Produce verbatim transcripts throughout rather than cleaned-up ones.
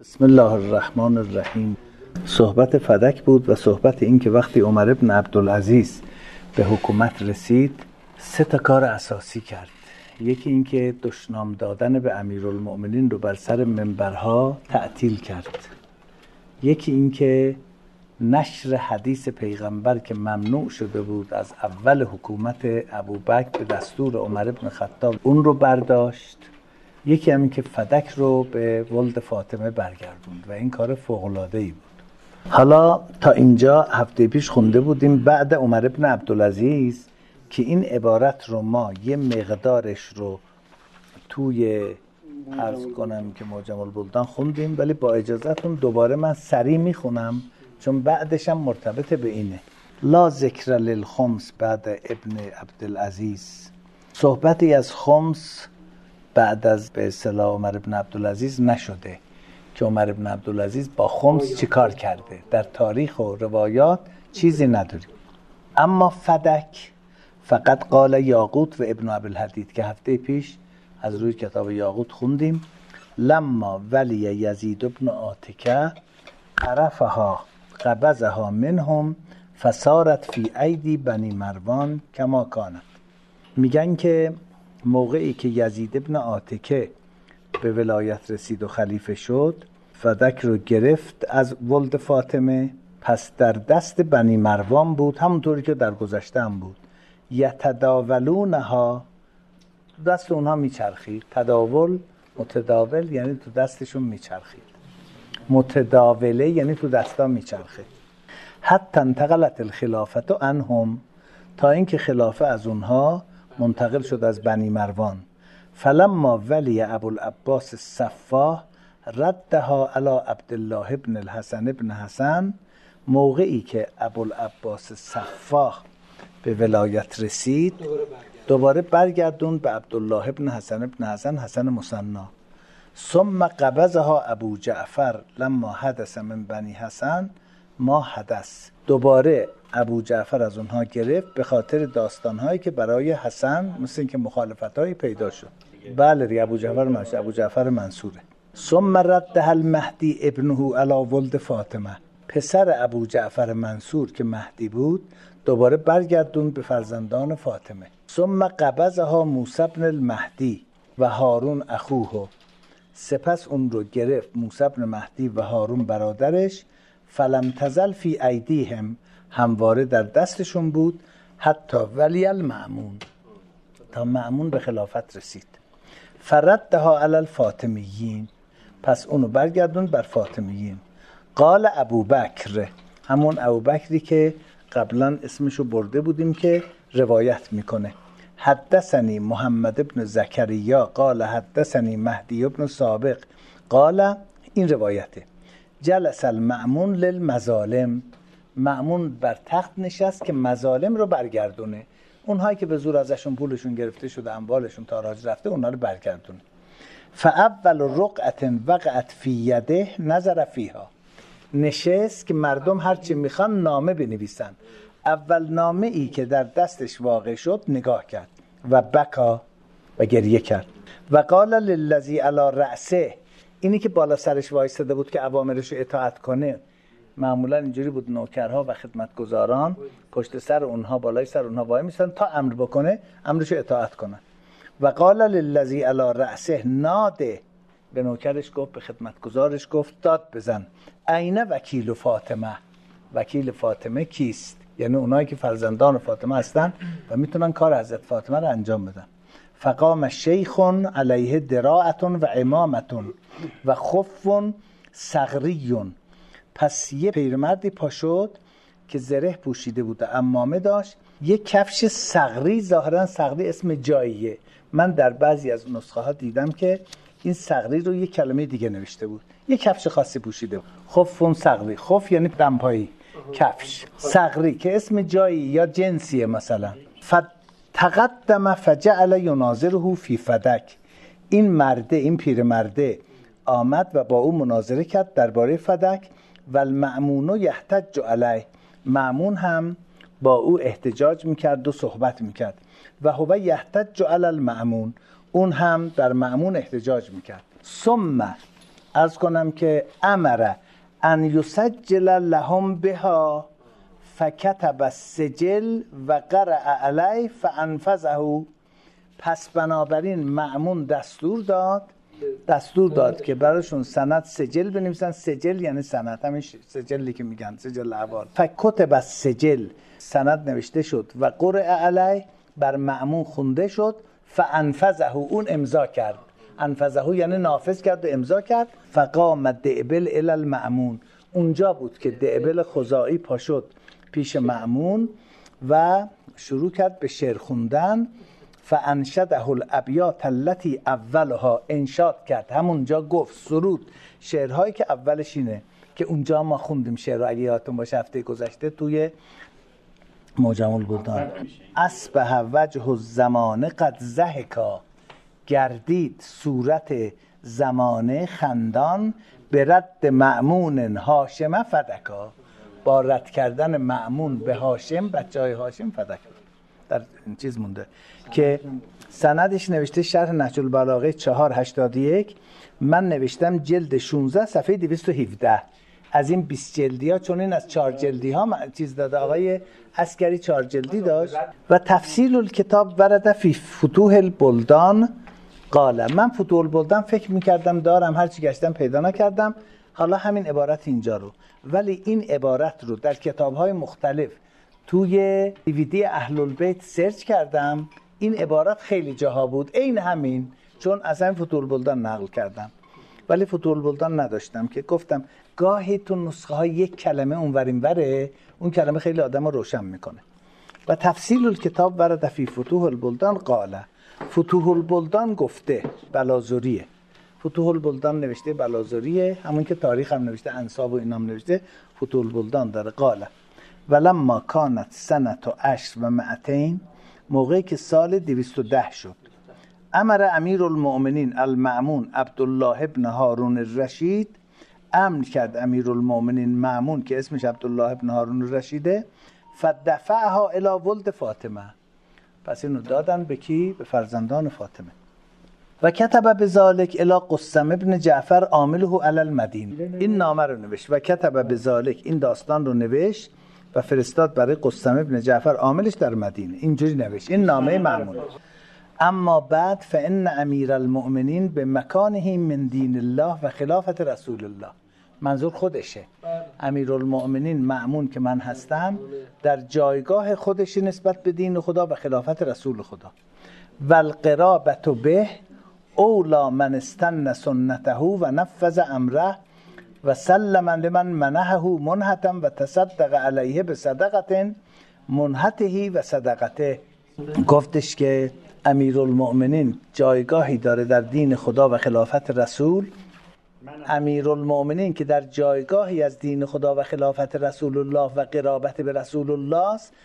بسم الله الرحمن الرحیم. صحبت فدک بود و صحبت این که وقتی عمر بن عبدالعزیز به حکومت رسید سه تا کار اساسی کرد. یکی این که دشنام دادن به امیرالمؤمنین رو بر سر منبرها تعطیل کرد. یکی این که نشر حدیث پیغمبر که ممنوع شده بود از اول حکومت ابوبکر به دستور عمر بن خطاب اون رو برداشت. یکی همین که فدک رو به ولد فاطمه برگردوند و این کار فوق‌العاده‌ای بود. حالا تا اینجا هفته پیش خونده بودیم بعد عمر بن عبدالعزیز که این عبارت رو ما یه مقدارش رو توی عرض کنم که معجم البلدان خوندیم، ولی با اجازهتون دوباره من سریع میخونم چون بعدش هم مرتبط به اینه. لا ذکر للخمس بعد ابن عبدالعزیز. صحبتی از خمس بعد از به اصطلاح عمر بن عبدالعزیز نشده که عمر بن عبدالعزیز با خمس چی کار کرده. در تاریخ و روایات چیزی نداریم. اما فدک فقط قال یاقوت و ابن ابوالحدید که هفته پیش از روی کتاب یاقوت خوندیم. لما ولی یزید بن عاتکه عرفها قبضها منهم فصارت فی ایدی بنی مروان کما کانت. میگن که موقعی که یزید ابن عاتکه به ولایت رسید و خلیفه شد فدک رو گرفت از ولد فاطمه، پس در دست بنی مروان بود، همونطوری که در گذشته هم بود. یتداولونها، تو دست اونها میچرخید. تداول متداول یعنی تو دستشون میچرخید، متداوله یعنی تو دستا میچرخید. حتی انتقلت الخلافت عنهم، تا اینکه خلافه از اونها منتقل شد از بنی مروان. فلما ولی ابوالعباس الصفاح ردها علی عبدالله بن الحسن بن حسن، موقعی که ابوالعباس الصفاح به ولایت رسید دوباره برگردون به عبدالله بن حسن بن حسن حسن مثنا. ثم قبضها ابو جعفر لما حدث من بنی حسن ما حدث، دوباره ابو جعفر از اونها گرفت به خاطر داستانهایی که برای حسن مثل این که مخالفتهایی پیدا شد. بله ری ابو جعفر منصور، ابو جعفر منصوره. ثم رده المهدی ابنه علی ولد فاطمه، پسر ابو جعفر منصور که مهدی بود دوباره برگردون به فرزندان فاطمه. ثم قبضها موسی بن المهدی و هارون اخوه، سپس اون رو گرفت موسی بن مهدی و هارون برادرش. فلم تزل فی ایدیهم، همواره در دستشون بود. حتی ولی المأمون، تا مأمون به خلافت رسید. فردها علی الفاطمیین، پس اونو برگردون بر فاطمیین. قال ابوبکر، همون ابوبکری که قبلا اسمشو برده بودیم که روایت میکنه. حدثنی محمد بن زکریا قال حدثنی مهدی بن سابق قال، این روایته. جلس المأمون للمظالم، مأمون بر تخت نشست که مظالم رو برگردونه. اونهایی که به زور ازشون پولشون گرفته شده، اموالشون تاراج رفته، اونها رو برگردونه. فاول رقعه وقعت فی یده نظر فیها، نشست که مردم هرچی میخوان نامه بنویسن. اول نامه ای که در دستش واقع شد نگاه کرد و بکا و گریه کرد. و قال للذی علی رأسه، اینی که بالا سرش وایساده بود که اوامرش رو اطاعت کنه. معمولا اینجوری بود نوکرها و خدمتگزاران پشت سر اونها بالای سر اونها وای میستن تا امر بکنه امرش رو اطاعت کنن. و قال للذی علی رأسه ناده، به نوکرش گفت، به خدمتگزارش گفت داد بزن. عین وکیل فاطمه، وکیل فاطمه کیست؟ یعنی اونایی که فرزندان فاطمه هستن و میتونن کار حضرت فاطمه رو انجام بدن. فقام شیخ علیه دراعه و امامه و خف صغری، پس یه پیرمردی پا شد که زره پوشیده بود و عمامه داشت، یه کفش صغری، ظاهرا صغری اسم جاییه. من در بعضی از نسخه ها دیدم که این صغری رو یه کلمه دیگه نوشته بود. یه کفش خاصی پوشیده بود. خف صغری، خف یعنی دمپایی، کفش صغری که اسم جایی یا جنسیه مثلا. فتقدم فجعل یناظره فی فدک، این مرده، این پیرمرده آمد و با او مناظره کرد درباره فدک. و المأمون یحتج علیه، مأمون هم با او احتجاج میکرد و صحبت میکرد. و هو یحتج علی المأمون، اون هم در مأمون احتجاج میکرد. ثم عرض کنم که امر ان یسجل لهم بها فکتب السجل و قرأ علیه فانفذه. پس بنابراین مأمون دستور داد دستور داد که براشون سند سجل بنویسن. سجل یعنی سند، همین سجلی که میگن سجل احوال. فکتب السجل، سند نوشته شد، و قرأ علیه، بر مأمون خونده شد. فانفذه، اون امضا کرد. انفذه یعنی نافذ کرد و امضا کرد. فقام دعبل الی المأمون، اونجا بود که دعبل خزاعی پا شد پیش مأمون و شروع کرد به شعر خوندن. فانشده الابیات التي اولها، انشاد کرد، همونجا گفت سرود، شعرهایی که اولش اینه که اونجا ما خوندیم شعر رو، اگه یادتون باشه هفته گذشته توی معجم البلدان. اصبح وجه الزمان قد ضحکا، گردید صورت زمانه خندان، به رد مأمون هاشم فدکا، با رد کردن مأمون به هاشم، بچهای هاشم فدک. در این چیز مونده که سندش نوشته شرح نهج البلاغه چهار هشتاد و یک، من نوشتم جلد شانزده صفحه دویست و هفده. از این بیست جلدی ها، چون این از چهار جلدی ها چیز داده، آقای عسکری چهار جلدی داشت. و تفصیل الکتاب ورد فی فتوح البلدان قال، من فتوح البلدان فکر میکردم دارم، هرچی گشتم پیدا نکردم. حالا همین عبارت اینجا رو، ولی این عبارت رو در کتاب‌های مختلف توی دیویدی اهل البیت سرچ کردم. این عبارت خیلی جاها بود عین همین، چون از همین فتوح البلدان نقل کردم، ولی فتوح البلدان نداشتم که گفتم گاهی تو نسخه های یک کلمه اونور اینوره، اون کلمه خیلی آدم رو روشن میکنه. و تفصیل الکتاب ورد فی فتوح البلدان قال، فتوح البلدان گفته، بلازریه، فتوح البلدان نوشته بلازریه، همون که تاریخ هم نوشته، انساب و اینام نوشته، فتوح البلدان داره. قال ولما کانت سنت و عشر و مئتین، موقعی که سال دویست و ده شد، امر امیر المؤمنین المأمون عبدالله ابن هارون الرشید، امر کرد امیر المؤمنین مأمون که اسمش عبدالله ابن هارون الرشیده، فدفعها الی ولد فاطمه، پس اینو دادن به کی؟ به فرزندان فاطمه. و کتب بذالک الی قسم ابن جعفر عامله علی المدین، این نامه رو نوشت. و کتب بذالک، این داستان رو نوشت و فرستاد برای قسم ابن جعفر عاملش در مدینه. اینجوری نوشت، این نامه مأمون. اما بعد فان امیر المؤمنین به مکانه من دین الله و خلافت رسول الله، منظور خودشه. امیرالمؤمنین مأمون که من هستم در جایگاه خودش نسبت به دین خدا و خلافت رسول خدا. و القرابة به اولا من استن سنته و نفذ امره و سلم لمن منحه منحتا و تصدق علیه به صدقه منحته و صدقته. گفتش که امیرالمؤمنین جایگاهی داره در دین خدا و خلافت رسول. امیرالمؤمنین که در جایگاهی از دین خدا و خلافت رسول الله و قرابت به رسول الله است،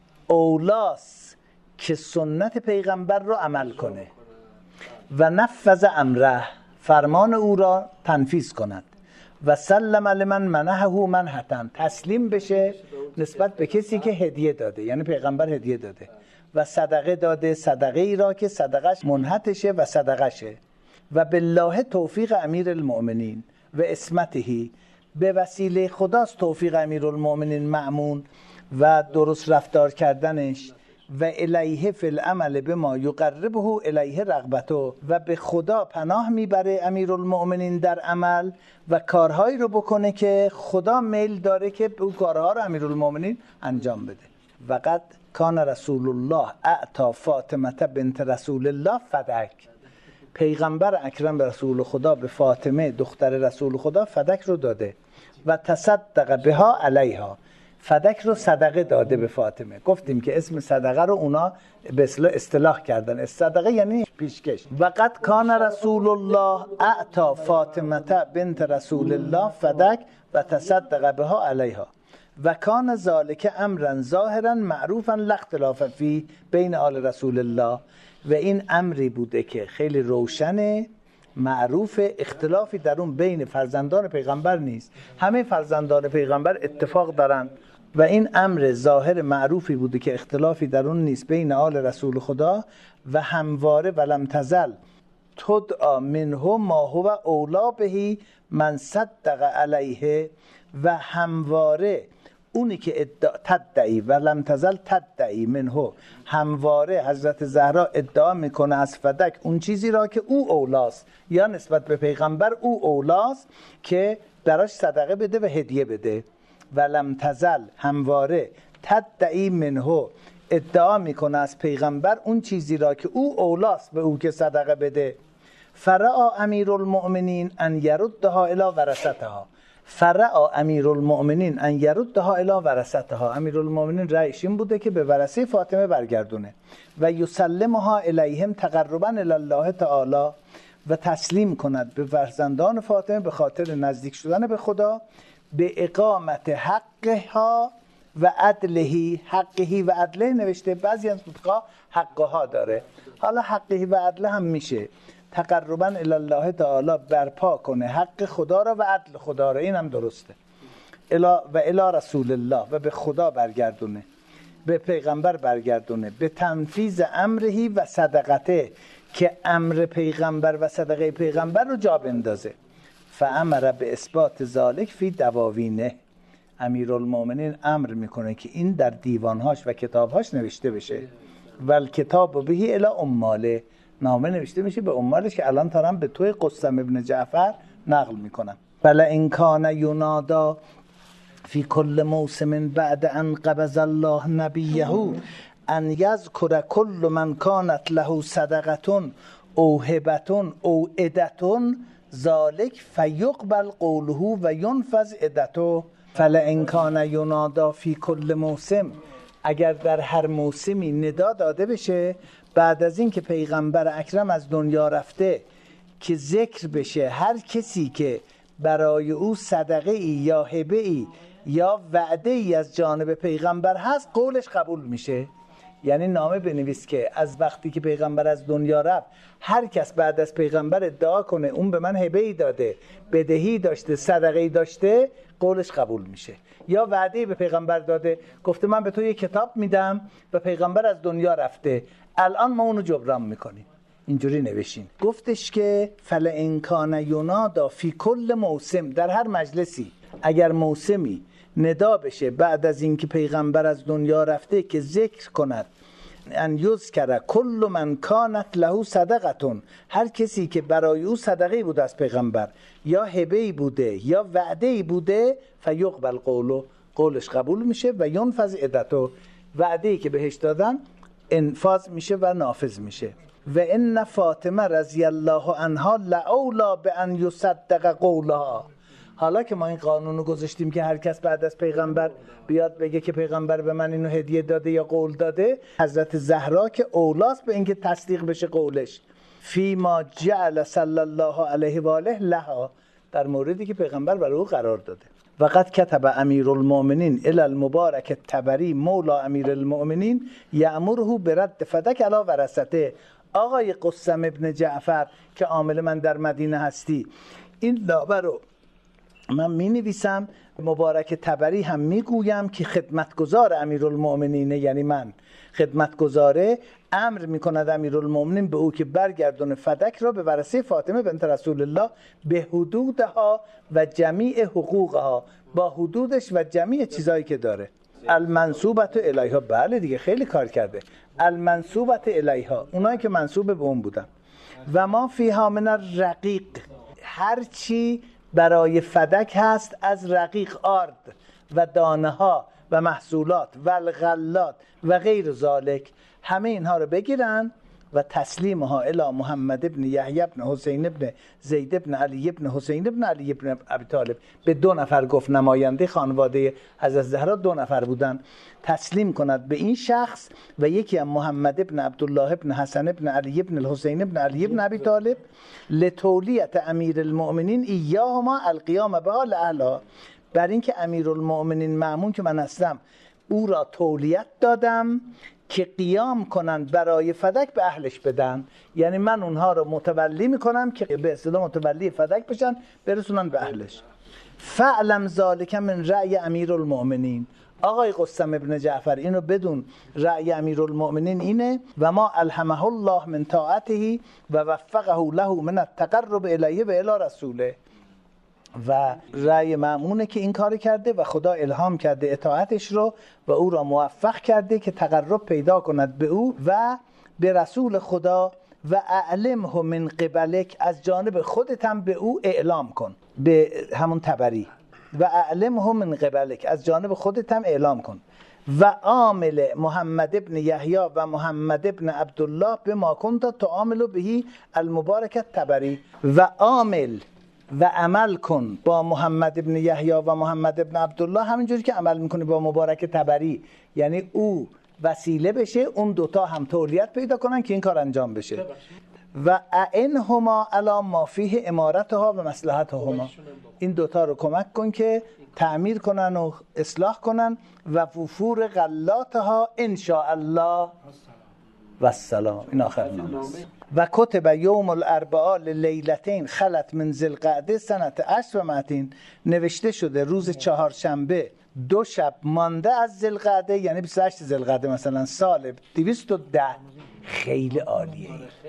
اولاست که سنت پیغمبر رو عمل کنه و نفذ امره، فرمان او را تنفیذ کند، و سلم لمن منحه منحتا، تسلیم بشه نسبت به کسی که هدیه داده، یعنی پیغمبر هدیه داده، و صدقه داده، صدقه ای را که صدقش منحتشه و صدقشه. و بالله توفیق امیر المؤمنین و اسمتهی، به وسیله خداست توفیق امیر المؤمنین مأمون و درست رفتار کردنش. و الیه فی العمل بما یقربه الیه رغبته، و به خدا پناه میبره امیر المؤمنین در عمل و کارهایی رو بکنه که خدا میل داره که اون کارها رو امیر المؤمنین انجام بده. و قد کان رسول الله اعطا فاطمه بنت رسول الله فدک، پیغمبر اکرم به رسول خدا به فاطمه دختر رسول خدا فدک رو داده. و تصدق بها علیها، فدک رو صدقه داده به فاطمه. گفتیم که اسم صدقه رو اونا به اصطلاح اصطلاح کردن، صدقه یعنی پیشکش. و قد کان رسول الله اعطا فاطمه بنت رسول الله فدک و تصدق بها علیها و کان ذالک امرا ظاهرا معروفا لا اختلاف فی بین آل رسول الله، و این امری بوده که خیلی روشنه، معروف، اختلافی در اون بین فرزندان پیغمبر نیست، همه فرزندان پیغمبر اتفاق دارن. و این امر ظاهر معروفی بوده که اختلافی در اون نیست بین آل رسول خدا. و همواره ولم تزل تدعا منه ما هو اولا بهی من صدق علیه، و همواره اونی که ادعا تدعی و لم تزل تدعی منه، همواره حضرت زهرا ادعا میکنه از فدک اون چیزی را که او اولاست، یا نسبت به پیغمبر او اولاست که براش صدقه بده و هدیه بده. و لم تزل همواره تدعی منه، ادعا میکنه از پیغمبر اون چیزی را که او اولاست به او که صدقه بده. فرعا امیر المؤمنین ان یردها الی ورثتها، فرعا امیر المؤمنین ان یردها الی ورثتها، امیر المؤمنین رأیش این بوده که به ورثه فاطمه برگردونه. و یسلمها الیهم تقربا الی الله تعالی، و تسلیم کند به فرزندان فاطمه به خاطر نزدیک شدن به خدا، به اقامت حقها و عدلهی، حقهی و عدله نوشته، بعضی از نسخه‌ها حقها داره، حالا حقهی و عدله هم میشه. تقربا الی الله تعالی، برپا کنه حق خدا را و عدل خدا را، این هم درسته. الی و الی رسول الله، و به خدا برگردونه، به پیغمبر برگردونه، به تنفیذ امرهی و صدقته، که امر پیغمبر و صدقه پیغمبر رو جا بندازه. فامر به اثبات ذالک فی دواوینه، امیرالمومنین امر میکنه که این در دیوانهاش و کتابهاش نوشته بشه. ول کتاب بهی الی اماله، نامه نوشته میشه به امالش که الان تارم به توی قسم ابن جعفر نقل میکنم. بلا ان کان ینادا فی کل موسم بعد ان قبض الله نبیه ان یذکر کل من کانت له صدقه او هبه او عدة ذالک فیقبل قوله و ینفذ عدته. فلا ان کان ینادا فی کل موسم، اگر در هر موسمی ندا داده بشه بعد از این که پیغمبر اکرم از دنیا رفته، که ذکر بشه هر کسی که برای او صدقه ای یا هبه ای یا وعده ای از جانب پیغمبر هست، قولش قبول میشه. یعنی نامه بنویس که از وقتی که پیغمبر از دنیا رفت هر کس بعد از پیغمبر ادعا کنه اون به من هبه ای داده، بدهی داشته، صدقه ای داشته، قولش قبول میشه. یا وعده به پیغمبر داده، گفته من به تو یک کتاب میدم و پیغمبر از دنیا رفته، الان ما اونو جبران میکنیم، اینجوری نوشین. گفتش که فل ان کان ینادا فی کل موسم، در هر مجلسی اگر موسمی ندا بشه بعد از اینکه پیغمبر از دنیا رفته که ذکر کند ان یذکر کل من کانت له صدقه، هر کسی که برای او صدقه بود از پیغمبر یا هبه بوده یا وعده بوده، فیقبل قوله، قولش قبول میشه، و ینفذ عدته، وعده ای که بهش دادن انفاذ میشه و نافذ میشه. و ان فاطمه رضی الله عنها لولا بان یصدق قولها، حالا که ما این قانون رو گذاشتیم که هر کس بعد از پیغمبر بیاد بگه که پیغمبر به من اینو هدیه داده یا قول داده، حضرت زهرا که اولاست به اینکه تصدیق بشه قولش، فی ما جعل صلی الله علیه و آله لها، در موردی که پیغمبر برای او قرار داده. وقد کتب امیر المؤمنین الی المبارک الطبری مولا امیر المؤمنین یأمره برد فدک علی ورثته. آقای قسم ابن جعفر که عامل من در مدینه هستی، این نامه رو من می نویسم، مبارک طبری هم می گویم که خدمتگزار امیرالمؤمنینه، یعنی من خدمتگزاره، امر می کند امیرالمؤمنین به او که برگردون فدک را به ورثه فاطمه بنت رسول الله به حدودها و جمیع حقوقها، با حدودش و جمیع چیزایی که داره. المنصوبت الیها، بله دیگه خیلی کار کرده. المنصوبت الیها، اونایی که منصوب به اون بودن. و ما فیها من الرقیق، هر چی برای فدک هست از رقیق، آرد و دانه ها و محصولات و الغلات و غیر ذالک، همه اینها رو بگیرن و تسلیمها الی محمد ابن یحیی ابن حسین ابن زید ابن علی ابن حسین ابن علی ابن ابی طالب. به دو نفر گفت، نماینده خانواده حضرت زهرا دو نفر بودن، تسلیم کند به این شخص و یکی هم محمد ابن عبدالله ابن حسن ابن علی ابن الحسین ابن علی ابن ابی طالب، لتولیت امیر المؤمنین ایاهما القیام بها لأهلها، بر اینکه امیرالمؤمنین مأمون که من هستم او را تولیت دادم که قیام کنند برای فدک به اهلش بدن، یعنی من اونها رو متولی میکنم که به اصطلاح متولی فدک بشن، برسونن به اهلش. فعلم ذالک من رأی امیرالمؤمنین، آقای قسم ابن جعفر اینو بدون، رأی امیرالمؤمنین اینه و ما الهمه الله من طاعته و وفقه له من التقرب الیه و الی رسوله. و رأی مأمونه که این کار کرده و خدا الهام کرده اطاعتش رو و او را موفق کرده که تقرب پیدا کند به او و به رسول خدا. و اعلمه من قبلک، از جانب خودت هم به او اعلام کن، به همون تبری. و اعلمه من قبلک، از جانب خودت هم اعلام کن. و عامل محمد ابن یحیی و محمد ابن عبدالله به ما کنت تعامل بهی المبارکت تبری. و عامل و عمل کن با محمد ابن یحیی و محمد ابن عبدالله همینجوری که عمل میکنی با مبارک تبری، یعنی او وسیله بشه اون دوتا هم تولیت پیدا کنن که این کار انجام بشه. و اعنهما علی ما فیه امارتها و مصلحتهما، این دوتا رو کمک کن که تعمیر کنن و اصلاح کنن. و وفور غلاتها ان شاء الله و السلام. این آخر نامه است. و کتب یوم الاربعاء لیلتین خلت من ذوالقعده سنت عشر و مئتین، نوشته شده روز چهارشنبه دو شب مانده از ذوالقعده، یعنی بیست و هشت ذوالقعده مثلا سال دویست و ده. خیلی عالیه.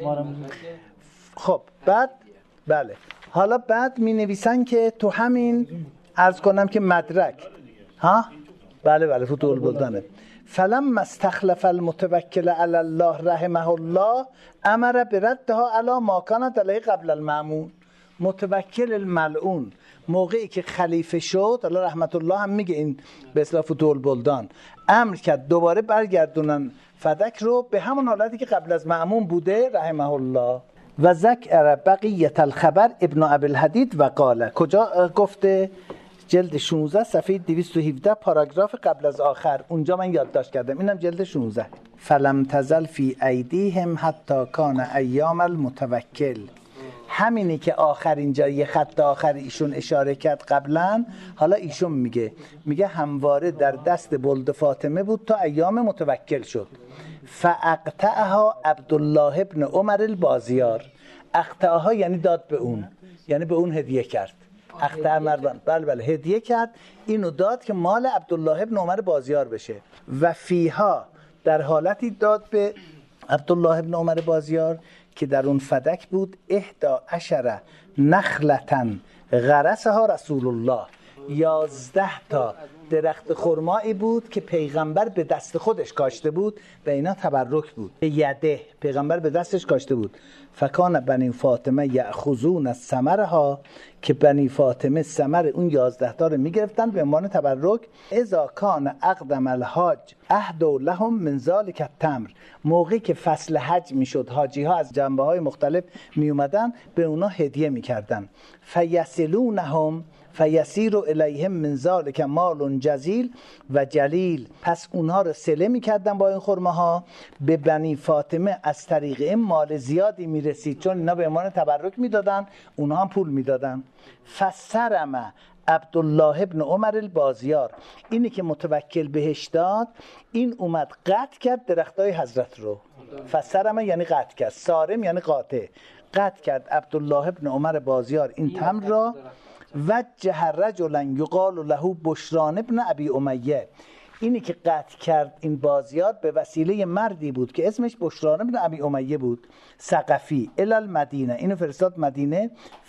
خب بعد بله حالا بعد می نویسن که تو همین عرض کنم که مدرک ها بله بله فتوح البلدانه. فلما استخلف المتوکل علی الله رحمه الله امر بردها علی ما کانت علیه قبل المأمون. متوکل الملعون موقعی که خلیفه شد، الله رحمت الله هم میگه این به اصطلاح فتوح البلدان، امر کرد دوباره برگردونن فدک رو به همون حالتی که قبل از مأمون بوده رحمه الله. و ذکر بقیت الخبر ابن ابی الحدید و قال، کجا گفته؟ جلد شانزده صفحه دویست و هفده پاراگراف قبل از آخر، اونجا من یادداشت کردم، اینم جلد شانزده. فلم تزل فی ایدیهم حتی کان ایام المتوکل. همینی که آخر اینجا یه خط آخر ایشون اشاره کرد قبلا، حالا ایشون میگه میگه همواره در دست بلد فاطمه بود تا ایام متوکل شد. فاقطعها عبدالله ابن عمر البازیار. اقطعها یعنی داد به اون، یعنی به اون هدیه کرد. اقطع مردان بله بله هدیه کرد، اینو داد که مال عبدالله ابن عمر بازیار بشه. و فیها، در حالتی داد به عبدالله ابن عمر بازیار که در اون فدک بود احدا عشره نخلتن غرسها رسول الله، یازده تا درخت خرمایی بود که پیغمبر به دست خودش کاشته بود و اینا تبرک بود. یده پیغمبر به دستش کاشته بود. فکان بنی فاطمه یأخذون ثمرها، که بنی فاطمه ثمر اون یازده تا رو میگرفتن به عنوان تبرک. اذا کان اقدم الحاج اهدوا لهم من ذلک التمر، موقعی که فصل حج میشد حاجی ها از جنبه های مختلف می اومدن به اونا هدیه میکردن. فیصلونهم فیسیر الیهم من ذلک مال جزیل و جلیل، پس اونها رو سله میکردن با این خرمه ها به بنی فاطمه، از طریق این مال زیادی میرسید چون اینا به عنوان تبرک میدادن، اونها هم پول میدادن. فسرم عبدالله ابن عمر البازیار، اینی که متوکل بهش داد، این اومد قطع کرد درختای حضرت رو. فسرم یعنی قطع کرد، سارم یعنی قاطع، قطع کرد عبدالله ابن عمر بازیار این تمر را. وجه رجلا یقال له بشران ابن ابی امیه، اینی که قطع کرد این بازیار به وسیله مردی بود که اسمش بشران ابن ابی امیه بود، ثقفی، الی المدینه، اینو فرستاد مدینه.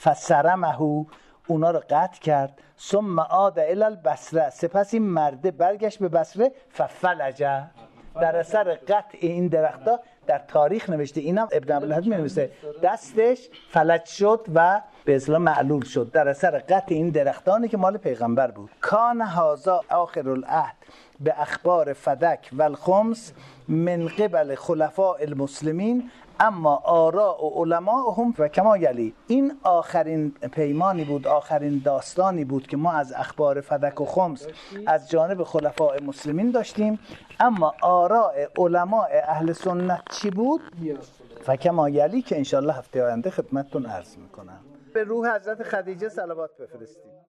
فسرمه، اونا رو قطع کرد. ثم عاد الی البصره، سپس این مرده برگشت به بصره. ففلجه، در اثر قطع این درختا در تاریخ نوشته، اینم ابن ابی می نویسه، دستش فلج شد و به اصطلاح معلول شد در اثر قطع این درختانی که مال پیغمبر بود. کان هذا آخر العهد به اخبار فدک و الخمس من قبل خلفاء المسلمین، اما آراء و علماءهم و کما یلی. این آخرین پیمانی بود، آخرین داستانی بود که ما از اخبار فدک و خمس از جانب خلفاء مسلمین داشتیم، اما آراء علماء اهل سنت چی بود؟ فکما یلی که انشالله هفته آینده خدمتتون عرض میکنم. به روح حضرت خدیجه صلوات بفرستیم.